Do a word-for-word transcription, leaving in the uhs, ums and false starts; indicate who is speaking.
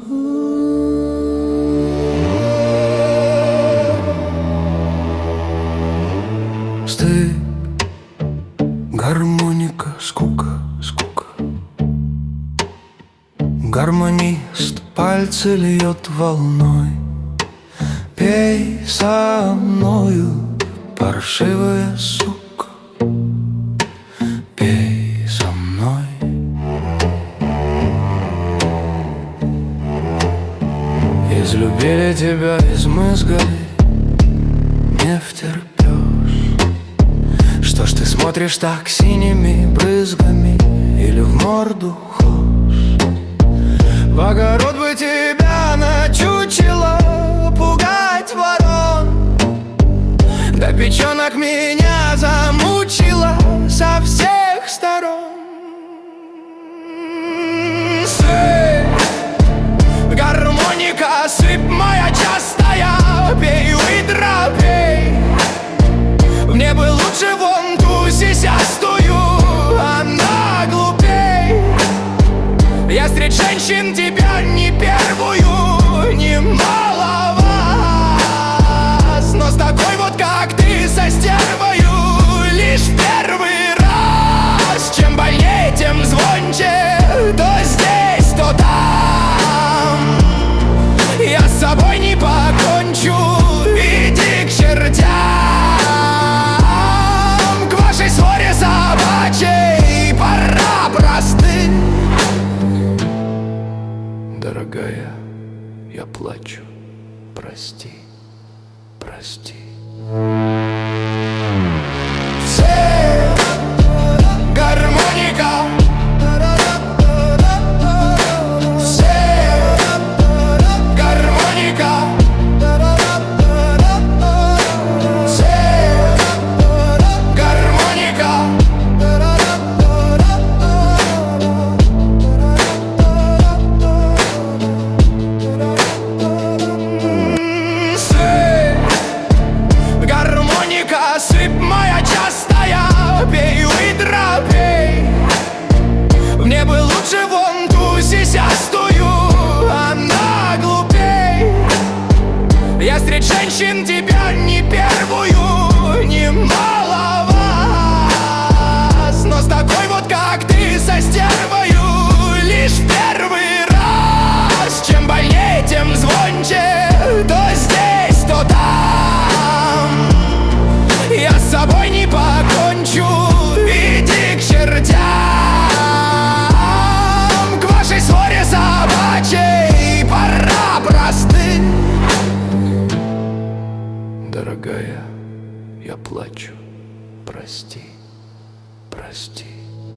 Speaker 1: Стыд, гармоника, скука, скука. Гармонист пальцы льет волной. Пей со мною, паршивая сука, пей со мной. Излюбили тебя, измызгали, не втерпешь. Что ж ты смотришь так синими брызгами, или в морду хошь? В огород бы тебя начучило, пугать ворон. Да печенок меня замучила со всех сторон. Сыпь, гармоника, сыпь моя частая, пей, выдра, пей. Мне бы лучше вон ту сисястую, она глупей. Я среди женщин тебя не первую, не маловаз. Но с такой вот, как ты, со стервою, лишь первый раз. Чем больнее, тем звонче, то здесь, то там. Я с собой не покончу, иди к чертям. К вашей ссоре собачьей пора простыть. Дорогая, я плачу, прости, прости. Все, гармоника. Все, гармоника. Все, гармоника. Сыпь моя частая, пей, выдра, пей. Мне бы лучше вон ту сисястую, она глупей. Я среди женщин тебя не первую, не маловаз. Но с такой вот, как ты, со стервою, лишь первый раз. Чем больнее, тем звонче, то здесь, то там. Я с собой не покончу, иди к чертям. К вашей ссоре собачьей пора простыть. Дорогая, я плачу, прости, прости.